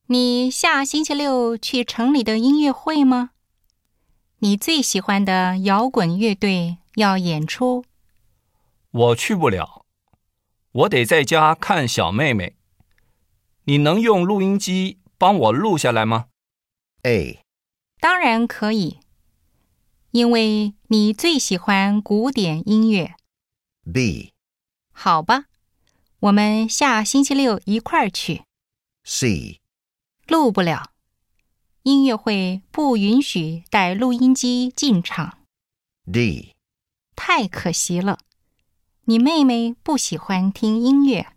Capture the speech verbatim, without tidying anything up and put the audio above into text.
你下星期六去城里的音乐会吗？你最喜欢的摇滚乐队要演出。 我去不了，我得在家看小妹妹。你能用录音机帮我录下来吗？ A. 当然可以，因为你最喜欢古典音乐。 B. 好吧，我们下星期六一块儿去。 C. 录不了，音乐会不允许带录音机进场。 D. 太可惜了，你妹妹不喜欢听音乐。